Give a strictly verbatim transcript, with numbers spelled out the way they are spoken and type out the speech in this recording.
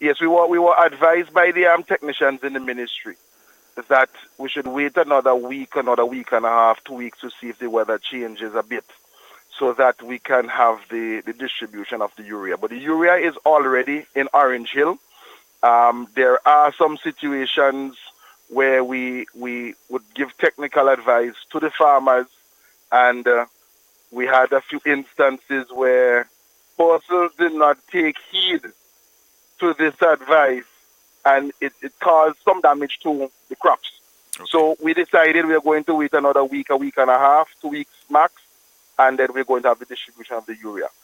Yes, we were we were advised by the um, technicians in the ministry that we should wait another week, another week and a half, two weeks to see if the weather changes a bit, so that we can have the, the distribution of the urea. But the urea is already in Orange Hill. Um, there are some situations where we we would give technical advice to the farmers, and uh, we had a few instances where persons did not take heed to this advice, and it, it caused some damage to the crops. Okay. So we decided we are going to wait another week, a week and a half, two weeks max, and then we're going to have the distribution of the urea.